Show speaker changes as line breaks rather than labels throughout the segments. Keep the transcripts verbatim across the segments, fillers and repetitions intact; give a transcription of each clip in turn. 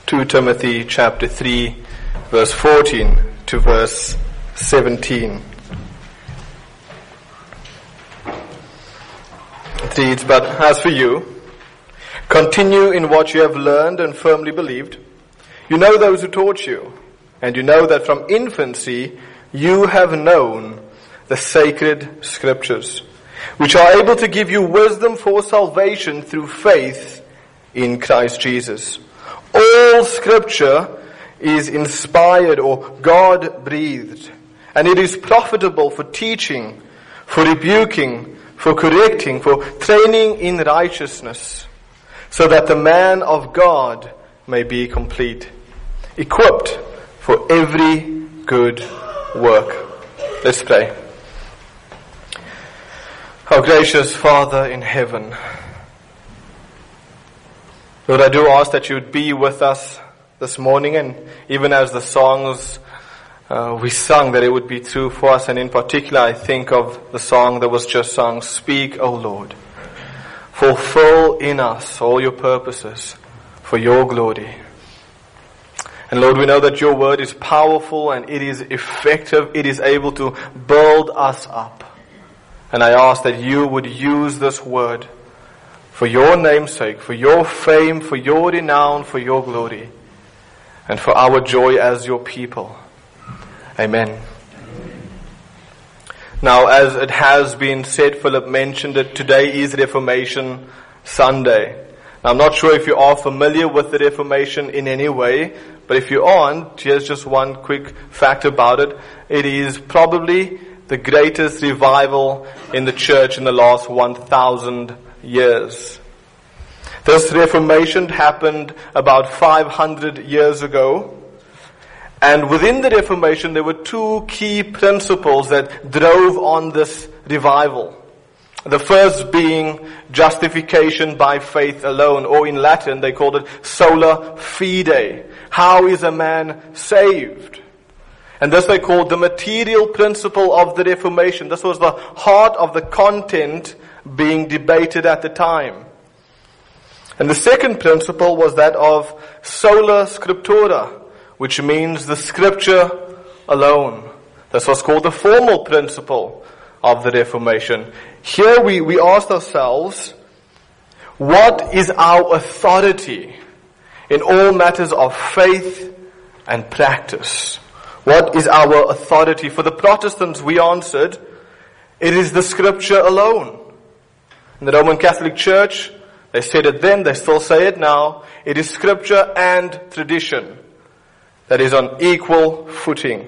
Second Timothy chapter three, verse fourteen to verse seventeen. It reads, "But as for you, continue in what you have learned and firmly believed. You know those who taught you, and you know that from infancy you have known the sacred scriptures, which are able to give you wisdom for salvation through faith in Christ Jesus. All scripture is inspired or God-breathed, and it is profitable for teaching, for rebuking, for correcting, for training in righteousness, so that the man of God may be complete, equipped for every good work." Let's pray. Our gracious Father in heaven, Lord, I do ask that you would be with us this morning, and even as the songs uh, we sung, that it would be true for us. And in particular, I think of the song that was just sung, "Speak, O Lord, fulfill in us all your purposes for your glory." And Lord, we know that your word is powerful and it is effective. It is able to build us up. And I ask that you would use this word for your name's sake, for your fame, for your renown, for your glory, and for our joy as your people. Amen. Now, as it has been said, Philip mentioned it, today is Reformation Sunday. Now, I'm not sure if you are familiar with the Reformation in any way, but if you aren't, here's just one quick fact about it. It is probably the greatest revival in the church in the last one thousand years. This Reformation happened about five hundred years ago. And within the Reformation, there were two key principles that drove on this revival. The first being justification by faith alone, or in Latin, they called it sola fide. How is a man saved? And this they called the material principle of the Reformation. This was the heart of the content being debated at the time. And the second principle was that of sola scriptura, which means the scripture alone. This was called the formal principle of the Reformation. Here we, we asked ourselves, what is our authority in all matters of faith and practice? What is our authority? For the Protestants, we answered, it is the scripture alone. In the Roman Catholic Church, they said it then, they still say it now, it is scripture and tradition that is on equal footing.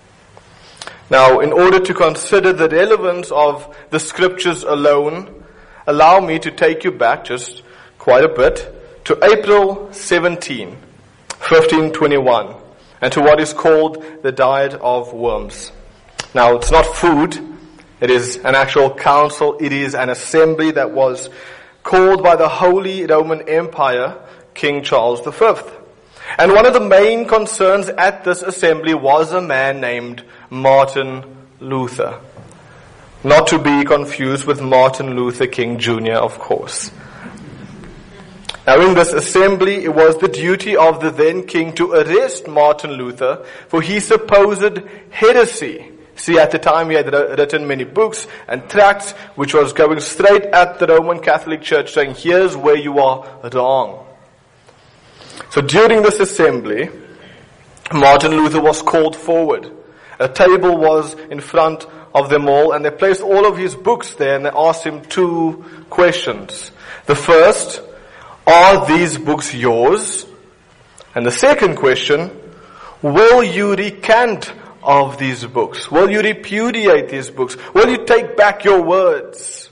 Now, in order to consider the relevance of the scriptures alone, allow me to take you back just quite a bit to April seventeenth, fifteen twenty-one, and to what is called the Diet of Worms. Now, it's not food. It is an actual council. It is an assembly that was called by the Holy Roman Empire, King Charles the Fifth. And one of the main concerns at this assembly was a man named Martin Luther. Not to be confused with Martin Luther King Junior, of course. Now, in this assembly, it was the duty of the then king to arrest Martin Luther for his supposed heresy. See, at the time he had written many books and tracts which was going straight at the Roman Catholic Church, saying, here's where you are wrong. So during this assembly, Martin Luther was called forward. A table was in front of them all, and they placed all of his books there, and they asked him two questions. The first, are these books yours? And the second question, will you recant of these books? Will you repudiate these books? Will you take back your words?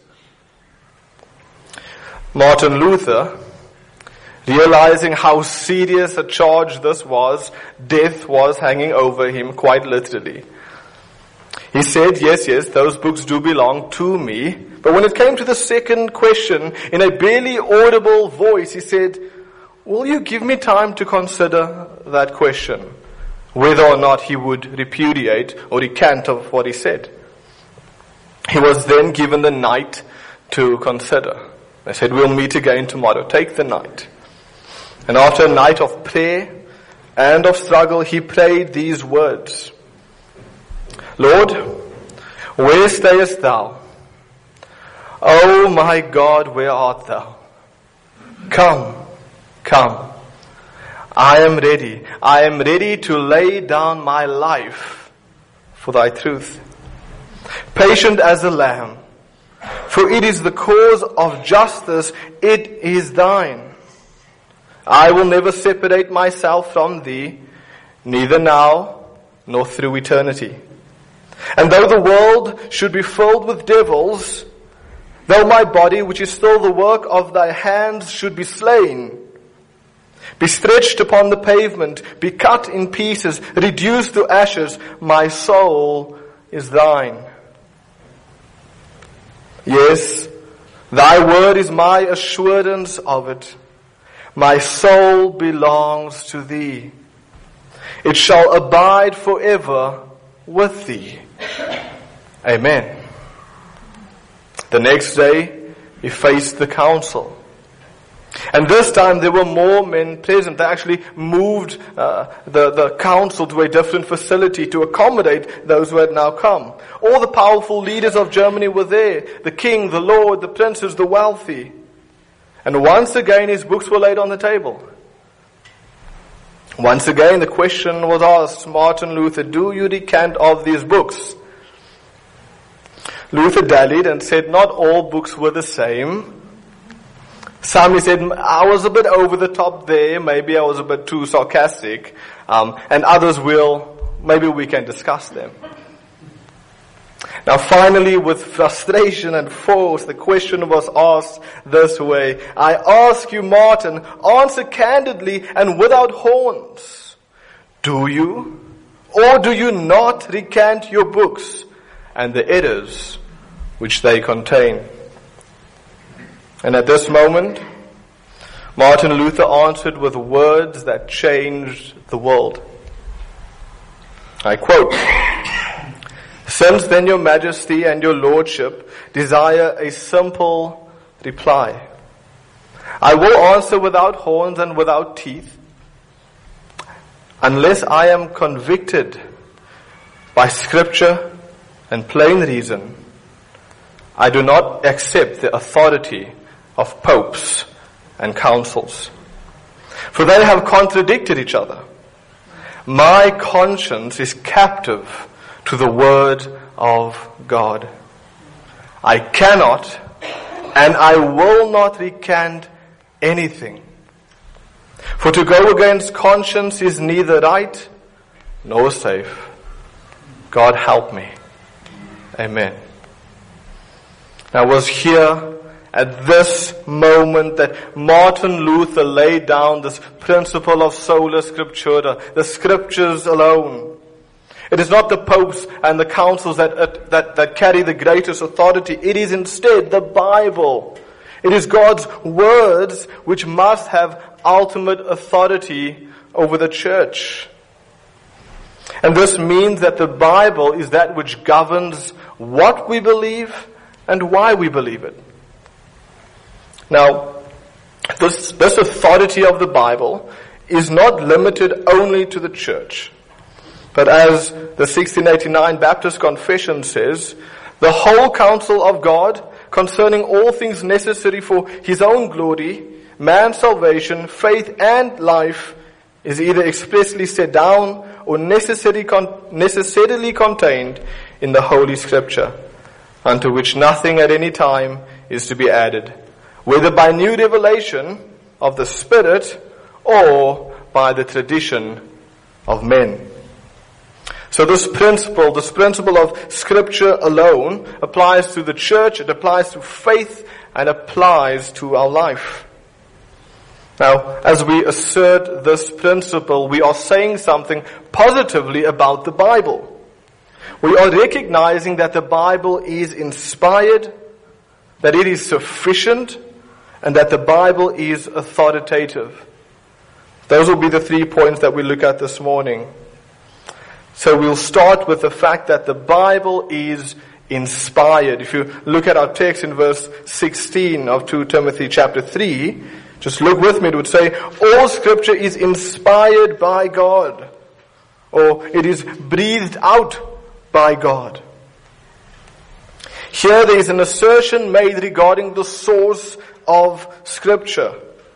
Martin Luther, realizing how serious a charge this was, death was hanging over him quite literally. He said, yes, yes, those books do belong to me. But when it came to the second question, in a barely audible voice, he said, will you give me time to consider that question? Whether or not he would repudiate or recant of what he said. He was then given the night to consider. They said, we'll meet again tomorrow. Take the night. And after a night of prayer and of struggle, he prayed these words: Lord, where stayest thou? O my God, where art thou? Come, come. I am ready. I am ready to lay down my life for thy truth. Patient as a lamb, for it is the cause of justice, it is thine. I will never separate myself from thee, neither now nor through eternity. And though the world should be filled with devils, though my body, which is still the work of thy hands, should be slain, be stretched upon the pavement, be cut in pieces, reduced to ashes, my soul is thine. Yes, thy word is my assurance of it. My soul belongs to thee. It shall abide forever with thee. Amen. The next day, he faced the council. And this time there were more men present. They actually moved uh, the, the council to a different facility to accommodate those who had now come. All the powerful leaders of Germany were there. The king, the lord, the princes, the wealthy. And once again his books were laid on the table. Once again the question was asked, Martin Luther, do you recant of these books? Luther dallied and said not all books were the same. Some, he said, I was a bit over the top there, maybe I was a bit too sarcastic, um, and others will, maybe we can discuss them. Now finally, with frustration and force, the question was asked this way: I ask you, Martin, answer candidly and without horns. Do you or do you not recant your books and the errors which they contain? And at this moment, Martin Luther answered with words that changed the world. I quote, Since then your majesty and your lordship desire a simple reply, I will answer without horns and without teeth. Unless I am convicted by scripture and plain reason, I do not accept the authority of popes and councils, for they have contradicted each other. My conscience is captive to the word of God. I cannot and I will not recant anything. For to go against conscience is neither right nor safe. God help me. Amen. Now, was here at this moment that Martin Luther laid down this principle of sola scriptura, the scriptures alone. It is not the popes and the councils that, that, that carry the greatest authority. It is instead the Bible. It is God's words which must have ultimate authority over the church. And this means that the Bible is that which governs what we believe and why we believe it. Now, this, this authority of the Bible is not limited only to the church. But as the sixteen eighty-nine Baptist Confession says, the whole counsel of God concerning all things necessary for His own glory, man's salvation, faith and life is either expressly set down or necessarily, con- necessarily contained in the Holy Scripture, unto which nothing at any time is to be added, whether by new revelation of the Spirit or by the tradition of men. So this principle, this principle of Scripture alone applies to the church, it applies to faith, and applies to our life. Now, as we assert this principle, we are saying something positively about the Bible. We are recognizing that the Bible is inspired, that it is sufficient, and that the Bible is authoritative. Those will be the three points that we look at this morning. So we'll start with the fact that the Bible is inspired. If you look at our text in verse sixteen of Second Timothy chapter three, Just look with me. It would say, all Scripture is inspired by God. Or it is breathed out by God. Here there is an assertion made regarding the source of Scripture.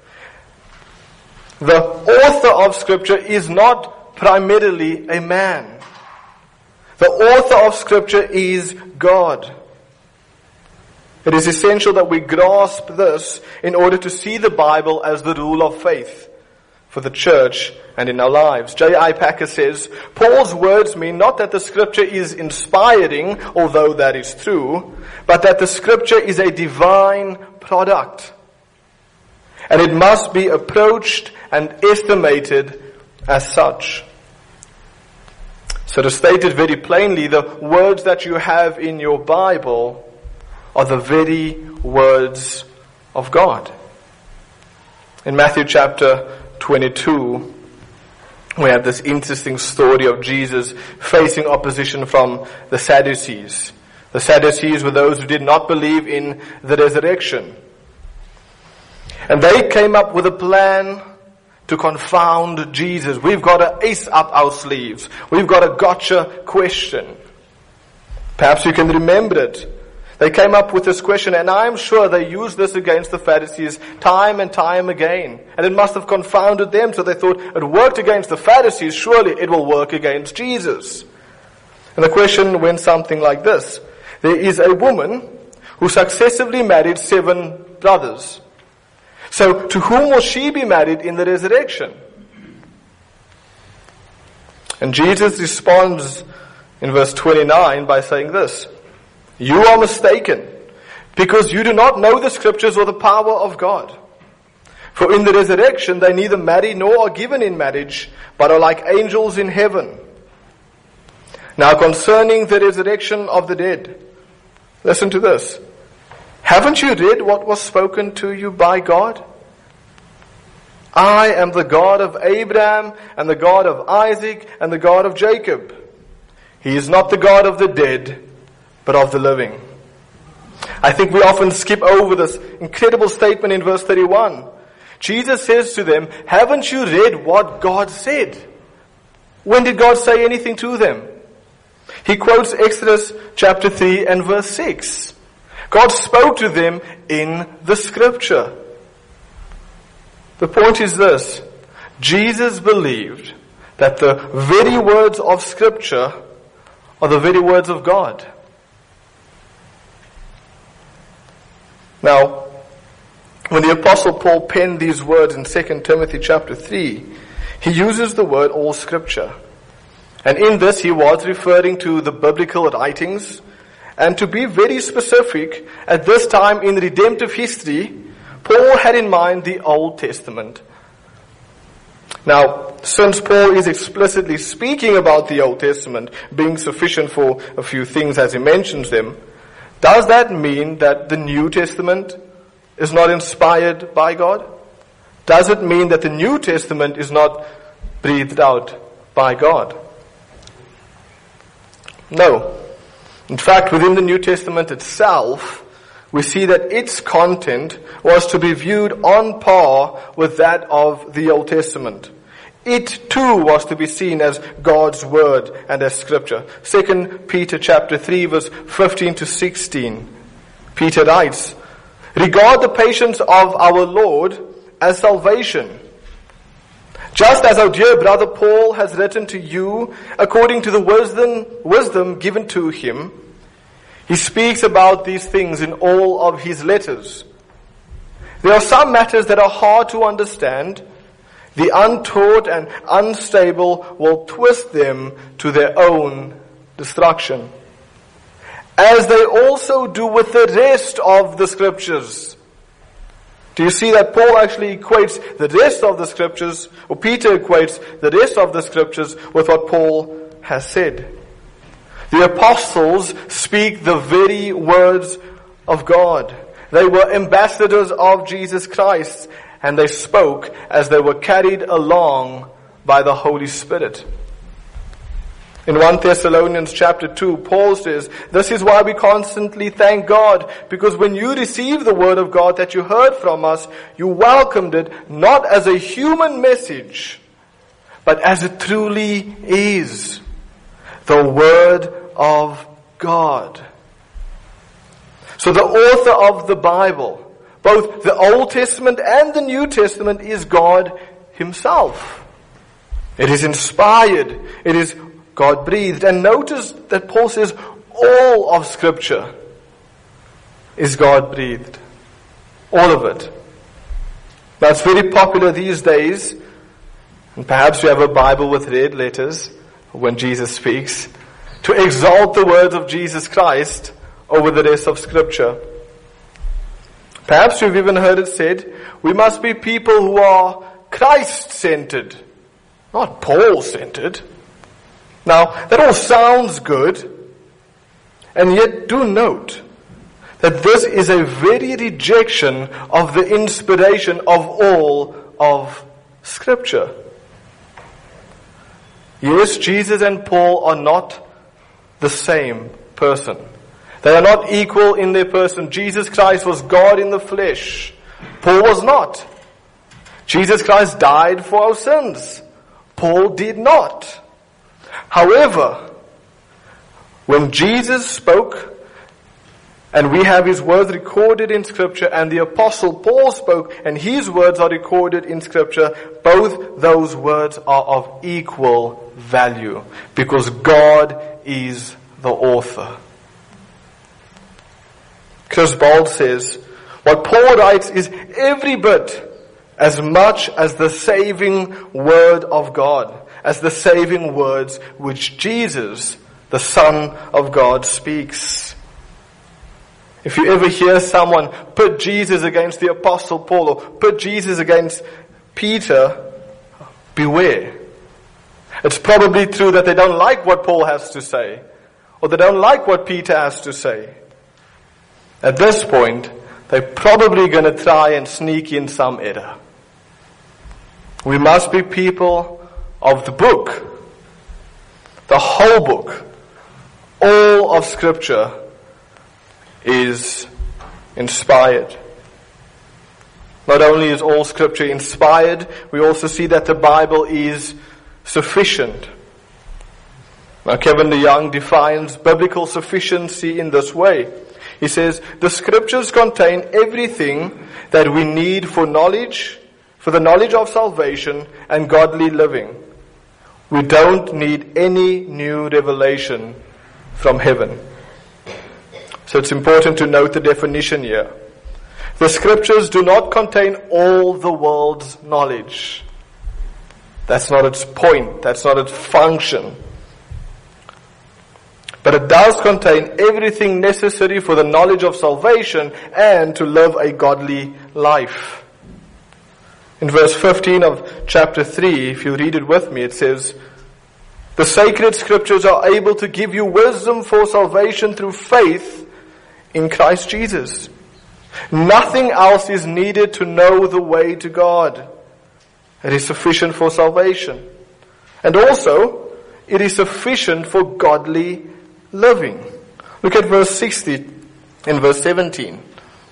The author of Scripture is not primarily a man. The author of Scripture is God. It is essential that we grasp this in order to see the Bible as the rule of faith for the church and in our lives. J I Packer says, Paul's words mean not that the Scripture is inspiring, although that is true, but that the Scripture is a divine product. And it must be approached and estimated as such. So to state it very plainly, the words that you have in your Bible are the very words of God. In Matthew chapter twenty-two, we have this interesting story of Jesus facing opposition from the Sadducees. The Sadducees were those who did not believe in the resurrection. And they came up with a plan to confound Jesus. We've got an ace up our sleeves. We've got a gotcha question. Perhaps you can remember it. They came up with this question, and I'm sure they used this against the Pharisees time and time again. And it must have confounded them, so they thought it worked against the Pharisees, surely it will work against Jesus. And the question went something like this. There is a woman who successively married seven brothers. So to whom will she be married in the resurrection? And Jesus responds in verse twenty-nine by saying this. You are mistaken, because you do not know the Scriptures or the power of God. For in the resurrection they neither marry nor are given in marriage, but are like angels in heaven. Now concerning the resurrection of the dead, listen to this. Haven't you read what was spoken to you by God? I am the God of Abraham and the God of Isaac and the God of Jacob. He is not the God of the dead, but of the living. I think we often skip over this incredible statement in verse thirty-one. Jesus says to them, haven't you read what God said? When did God say anything to them? He quotes Exodus chapter three and verse six. God spoke to them in the Scripture. The point is this. Jesus believed that the very words of Scripture are the very words of God. Now, when the Apostle Paul penned these words in Second Timothy chapter three, he uses the word all Scripture. And in this he was referring to the biblical writings. And to be very specific, at this time in redemptive history, Paul had in mind the Old Testament. Now, since Paul is explicitly speaking about the Old Testament being sufficient for a few things as he mentions them, does that mean that the New Testament is not inspired by God? Does it mean that the New Testament is not breathed out by God? No. In fact, within the New Testament itself, we see that its content was to be viewed on par with that of the Old Testament. It too was to be seen as God's Word and as Scripture. Second Peter chapter three verse fifteen to sixteen. Peter writes, regard the patience of our Lord as salvation. Just as our dear brother Paul has written to you according to the wisdom, wisdom given to him, he speaks about these things in all of his letters. There are some matters that are hard to understand. The untaught and unstable will twist them to their own destruction, as they also do with the rest of the Scriptures. Do you see that Paul actually equates the rest of the Scriptures, or Peter equates the rest of the Scriptures with what Paul has said? The apostles speak the very words of God. They were ambassadors of Jesus Christ, and they spoke as they were carried along by the Holy Spirit. In First Thessalonians chapter two, Paul says, this is why we constantly thank God, because when you received the word of God that you heard from us, you welcomed it not as a human message, but as it truly is, the word of God. So the author of the Bible, both the Old Testament and the New Testament, is God himself. It is inspired. It is God breathed. And notice that Paul says all of Scripture is God breathed. All of it. Now it's very popular these days, and perhaps you have a Bible with red letters when Jesus speaks, to exalt the words of Jesus Christ over the rest of Scripture. Perhaps you've even heard it said, we must be people who are Christ-centered, not Paul-centered. Now, that all sounds good, and yet do note that this is a very rejection of the inspiration of all of Scripture. Yes, Jesus and Paul are not the same person. They are not equal in their person. Jesus Christ was God in the flesh. Paul was not. Jesus Christ died for our sins. Paul did not. However, when Jesus spoke, and we have his words recorded in Scripture, and the Apostle Paul spoke, and his words are recorded in Scripture, both those words are of equal value, because God is the author. Chris Bald says, what Paul writes is every bit as much as the saving word of God, as the saving words which Jesus, the Son of God, speaks. If you ever hear someone put Jesus against the Apostle Paul, or put Jesus against Peter, beware. It's probably true that they don't like what Paul has to say, or they don't like what Peter has to say. At this point, they're probably going to try and sneak in some error. We must be people of the book, the whole book. All of Scripture is inspired. Not only is all Scripture inspired, we also see that the Bible is sufficient. Now, Kevin DeYoung defines biblical sufficiency in this way. He says, the Scriptures contain everything that we need for knowledge, for the knowledge of salvation and godly living. We don't need any new revelation from heaven. So it's important to note the definition here. The Scriptures do not contain all the world's knowledge. That's not its point. That's not its function. But it does contain everything necessary for the knowledge of salvation and to live a godly life. In verse fifteen of chapter three, if you read it with me, it says, the sacred Scriptures are able to give you wisdom for salvation through faith in Christ Jesus. Nothing else is needed to know the way to God. It is sufficient for salvation. And also, it is sufficient for godly living. Look at verse sixty and verse seventeen.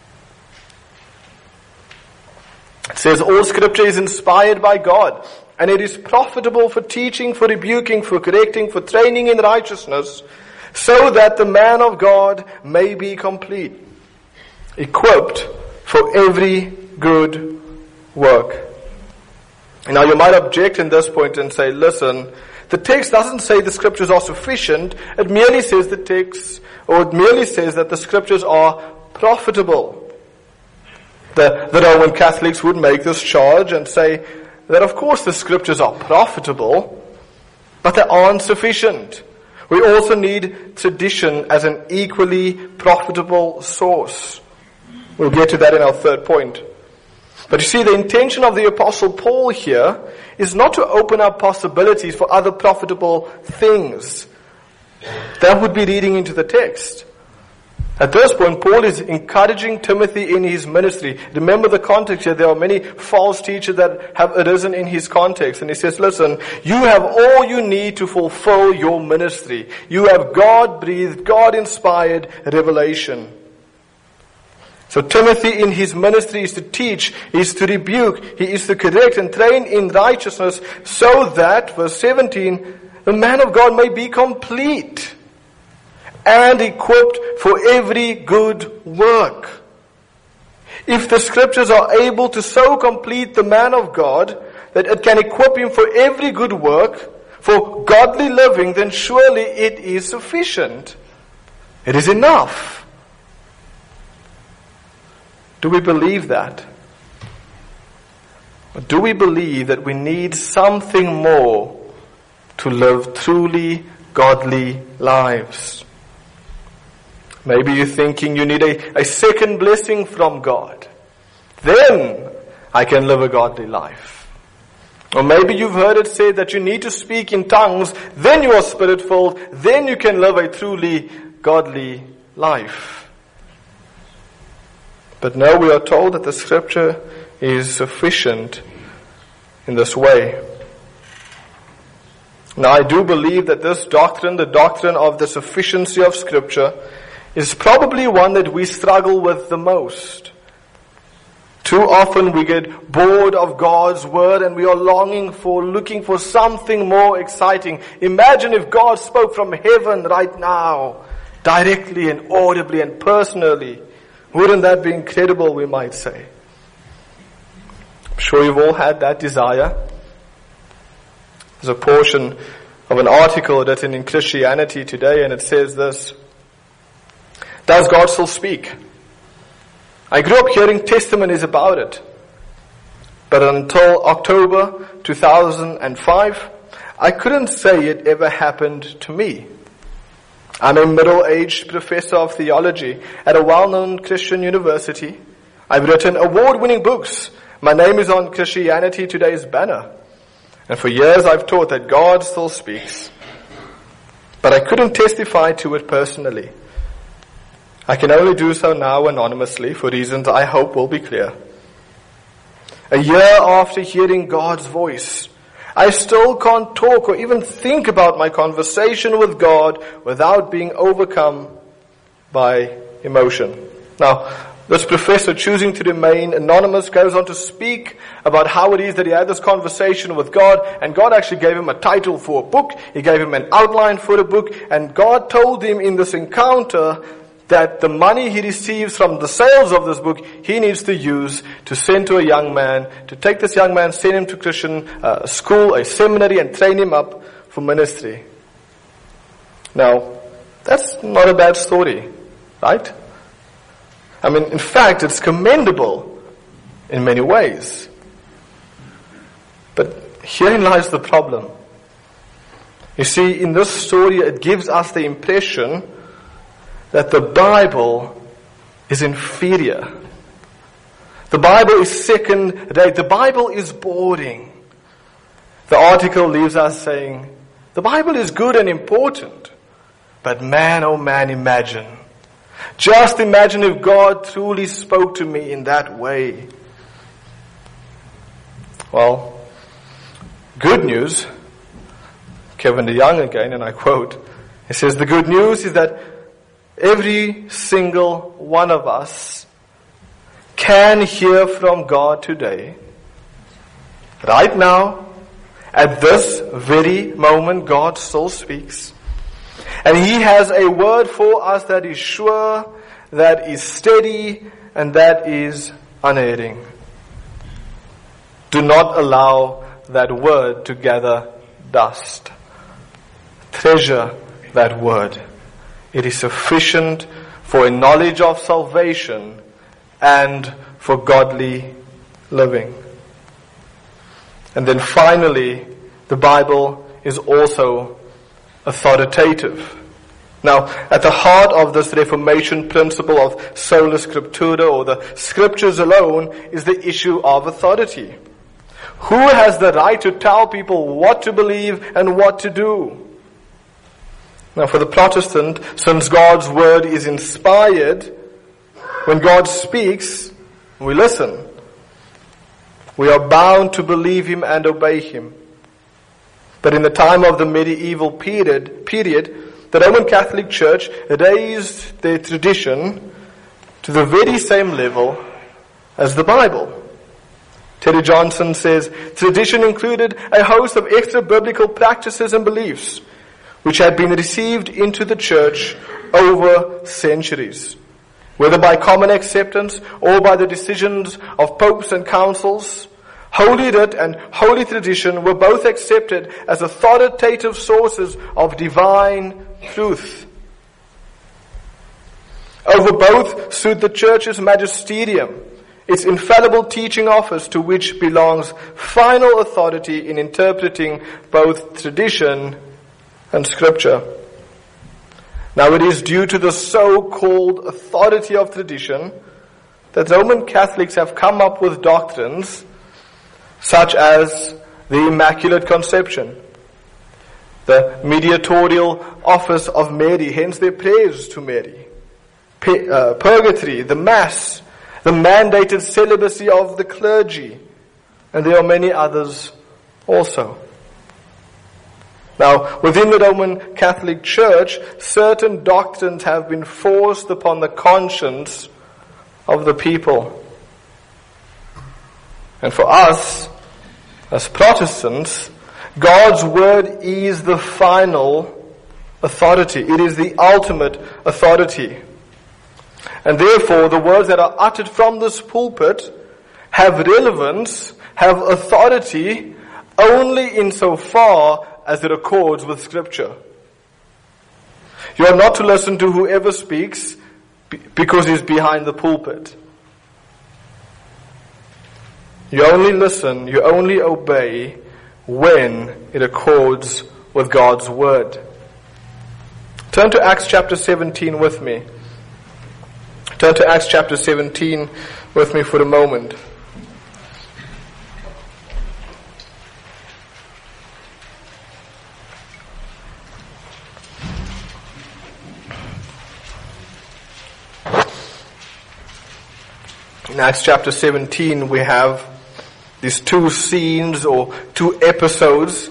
It says, all Scripture is inspired by God, and it is profitable for teaching, for rebuking, for correcting, for training in righteousness, so that the man of God may be complete, equipped for every good work. Now you might object in this point and say, listen, the text doesn't say the Scriptures are sufficient. It merely says the text, or it merely says that the Scriptures are profitable. The, the Roman Catholics would make this charge and say that of course the Scriptures are profitable, but they aren't sufficient. We also need tradition as an equally profitable source. We'll get to that in our third point. But you see, the intention of the Apostle Paul here is not to open up possibilities for other profitable things. That would be reading into the text. At this point, Paul is encouraging Timothy in his ministry. Remember the context here. There are many false teachers that have arisen in his context. And he says, listen, you have all you need to fulfill your ministry. You have God-breathed, God-inspired revelation. So Timothy in his ministry is to teach, he is to rebuke, he is to correct and train in righteousness so that, verse seventeen, the man of God may be complete and equipped for every good work. If the scriptures are able to so complete the man of God that it can equip him for every good work, for godly living, then surely it is sufficient. It is enough. Do we believe that? Or do we believe that we need something more to live truly godly lives? Maybe you're thinking you need a, a second blessing from God. Then I can live a godly life. Or maybe you've heard it said that you need to speak in tongues, then you are spirit-filled, then you can live a truly godly life. But no, we are told that the scripture is sufficient in this way. Now I do believe that this doctrine, the doctrine of the sufficiency of scripture, is probably one that we struggle with the most. Too often we get bored of God's word and we are longing for, looking for something more exciting. Imagine if God spoke from heaven right now, directly and audibly and personally. Wouldn't that be incredible, we might say? I'm sure you've all had that desire. There's a portion of an article written in Christianity Today and it says this: does God still speak? I grew up hearing testimonies about it. But until October two thousand five, I couldn't say it ever happened to me. I'm a middle-aged professor of theology at a well-known Christian university. I've written award-winning books. My name is on Christianity Today's banner. And for years I've taught that God still speaks. But I couldn't testify to it personally. I can only do so now anonymously for reasons I hope will be clear. A year after hearing God's voice, I still can't talk or even think about my conversation with God without being overcome by emotion. Now, this professor, choosing to remain anonymous, goes on to speak about how it is that he had this conversation with God, and God actually gave him a title for a book. He gave him an outline for a book, and God told him in this encounter that the money he receives from the sales of this book, he needs to use to send to a young man, to take this young man, send him to Christian uh, school, a seminary, and train him up for ministry. Now, that's not a bad story, right? I mean, in fact, it's commendable in many ways. But herein lies the problem. You see, in this story, it gives us the impression that the Bible is inferior. The Bible is second rate. The Bible is boring. The article leaves us saying, the Bible is good and important, but man, oh man, imagine. Just imagine if God truly spoke to me in that way. Well, good news, Kevin DeYoung again, and I quote, he says, the good news is that every single one of us can hear from God today, right now, at this very moment. God still speaks. And He has a word for us that is sure, that is steady, and that is unerring. Do not allow that word to gather dust. Treasure that word. It is sufficient for a knowledge of salvation and for godly living. And then finally, the Bible is also authoritative. Now, at the heart of this Reformation principle of sola scriptura, or the scriptures alone, is the issue of authority. Who has the right to tell people what to believe and what to do? Now for the Protestant, since God's word is inspired, when God speaks, we listen. We are bound to believe him and obey him. But in the time of the medieval period, period, the Roman Catholic Church raised their tradition to the very same level as the Bible. Terry Johnson says, tradition included a host of extra biblical practices and beliefs which had been received into the church over centuries. Whether by common acceptance or by the decisions of popes and councils, Holy Writ and Holy Tradition were both accepted as authoritative sources of divine truth. Over both stood the Church's magisterium, its infallible teaching office to which belongs final authority in interpreting both tradition and Scripture. Now it is due to the so-called authority of tradition that Roman Catholics have come up with doctrines such as the Immaculate Conception, the mediatorial office of Mary, hence their prayers to Mary, purgatory, the Mass, the mandated celibacy of the clergy, and there are many others also. Now, within the Roman Catholic Church, certain doctrines have been forced upon the conscience of the people. And for us, as Protestants, God's word is the final authority. It is the ultimate authority. And therefore, the words that are uttered from this pulpit have relevance, have authority, only insofar as it accords with Scripture. You are not to listen to whoever speaks because he's behind the pulpit. You only listen, you only obey when it accords with God's word. Turn to Acts chapter seventeen with me. Turn to Acts chapter seventeen with me for a moment. In Acts chapter seventeen, we have these two scenes or two episodes.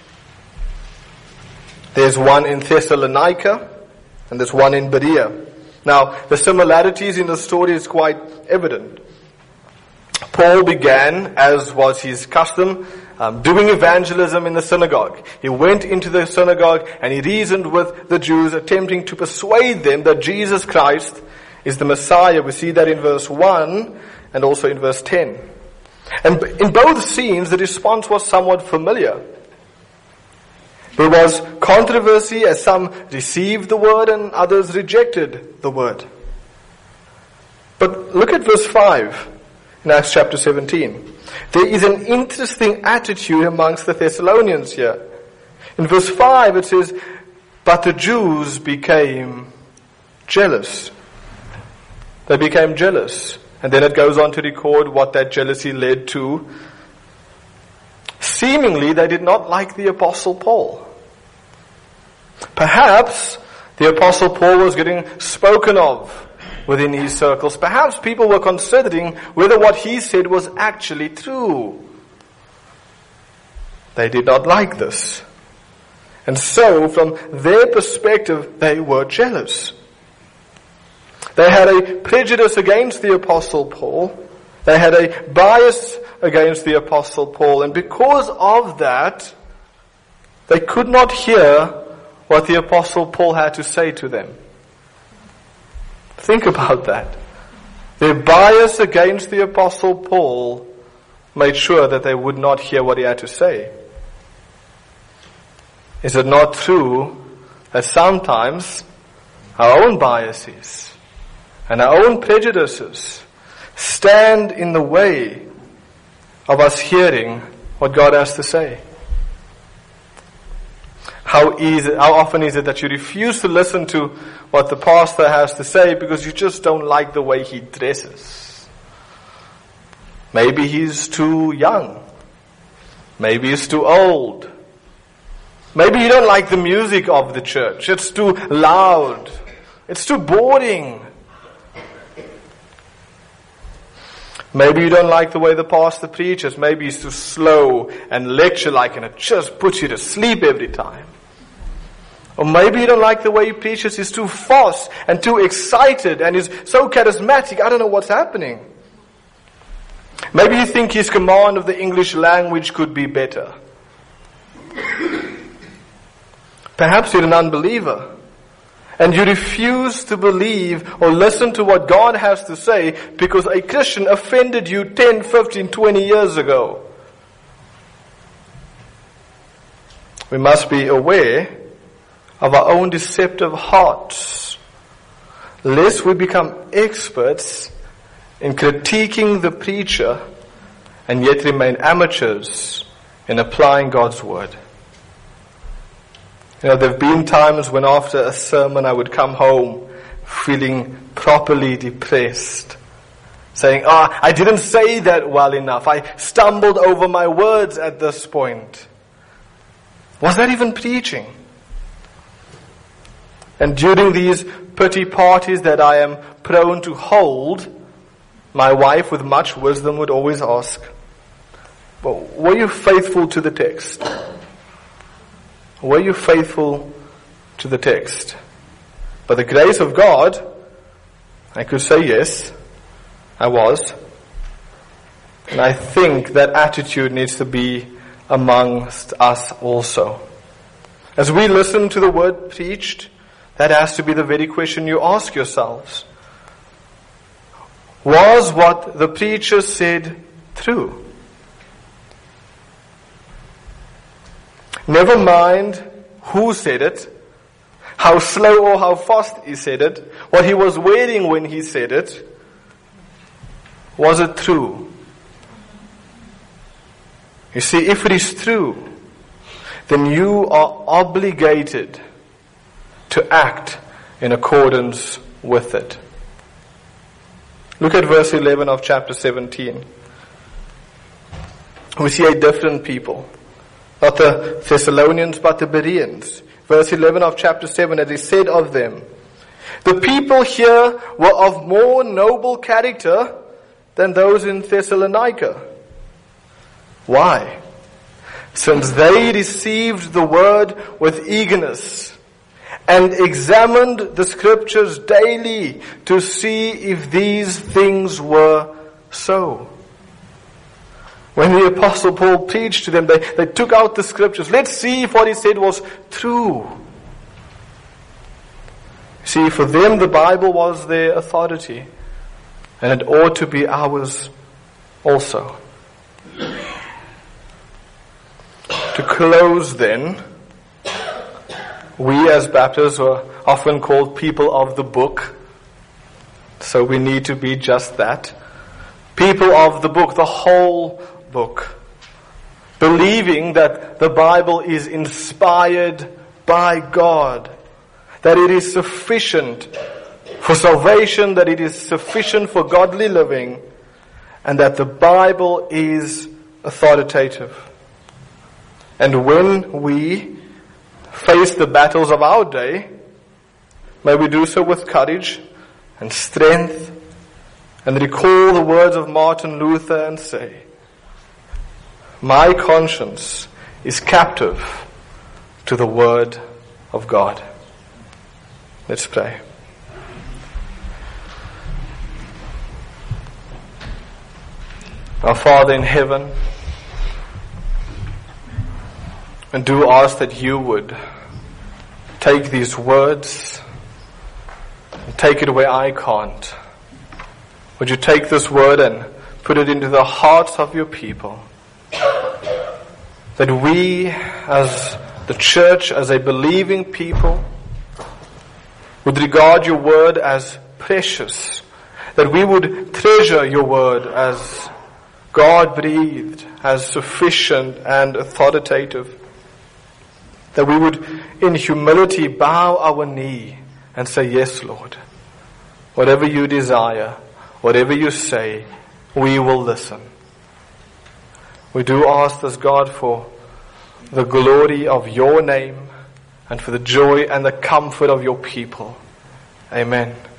There's one in Thessalonica and there's one in Berea. Now, the similarities in the story is quite evident. Paul began, as was his custom, um, doing evangelism in the synagogue. He went into the synagogue and he reasoned with the Jews, attempting to persuade them that Jesus Christ is the Messiah. We see that in verse one and also in verse ten. And in both scenes, the response was somewhat familiar. There was controversy as some received the word and others rejected the word. But look at verse five in Acts chapter seventeen. There is an interesting attitude amongst the Thessalonians here. In verse five it says, but the Jews became jealous. They became jealous. And then it goes on to record what that jealousy led to. Seemingly, they did not like the Apostle Paul. Perhaps the Apostle Paul was getting spoken of within his circles. Perhaps people were considering whether what he said was actually true. They did not like this. And so, from their perspective, they were jealous. They had a prejudice against the Apostle Paul. They had a bias against the Apostle Paul. And because of that, they could not hear what the Apostle Paul had to say to them. Think about that. Their bias against the Apostle Paul made sure that they would not hear what he had to say. Is it not true that sometimes our own biases and our own prejudices stand in the way of us hearing what God has to say? How easy, how often is it that you refuse to listen to what the pastor has to say because you just don't like the way he dresses? Maybe he's too young. Maybe he's too old. Maybe you don't like the music of the church. It's too loud. It's too boring. Maybe you don't like the way the pastor preaches. Maybe he's too slow and lecture-like and it just puts you to sleep every time. Or maybe you don't like the way he preaches. He's too fast and too excited and he's so charismatic. I don't know what's happening. Maybe you think his command of the English language could be better. Perhaps you're an unbeliever. And you refuse to believe or listen to what God has to say because a Christian offended you ten, fifteen, twenty years ago. We must be aware of our own deceptive hearts, lest we become experts in critiquing the preacher and yet remain amateurs in applying God's word. You know, there have been times when after a sermon I would come home feeling properly depressed, saying, ah, oh, I didn't say that well enough. I stumbled over my words at this point. Was that even preaching? And during these pity parties that I am prone to hold, my wife with much wisdom would always ask, well, were you faithful to the text? Were you faithful to the text? By the grace of God, I could say yes, I was. And I think that attitude needs to be amongst us also. As we listen to the word preached, that has to be the very question you ask yourselves. Was what the preacher said true? Never mind who said it, how slow or how fast he said it, what he was wearing when he said it. Was it true? You see, if it is true, then you are obligated to act in accordance with it. Look at verse eleven of chapter seventeen. We see a different people. Not the Thessalonians, but the Bereans. Verse eleven of chapter seven, as he said of them, the people here were of more noble character than those in Thessalonica. Why? Since they received the word with eagerness and examined the scriptures daily to see if these things were so. When the Apostle Paul preached to them, they, they took out the scriptures. Let's see if what he said was true. See, for them the Bible was their authority, and it ought to be ours also. To close then, we as Baptists are often called people of the book, so we need to be just that. People of the book, the whole book, believing that the Bible is inspired by God, that it is sufficient for salvation, that it is sufficient for godly living, and that the Bible is authoritative. And when we face the battles of our day, may we do so with courage and strength, and recall the words of Martin Luther and say, my conscience is captive to the word of God. Let's pray. Our Father in heaven, and do ask that you would take these words and take it where I can't. Would you take this word and put it into the hearts of your people? That we as the church, as a believing people, would regard your word as precious. That we would treasure your word as God-breathed, as sufficient and authoritative. That we would in humility bow our knee and say, yes, Lord, whatever you desire, whatever you say, we will listen. We do ask this, God, for the glory of your name and for the joy and the comfort of your people. Amen.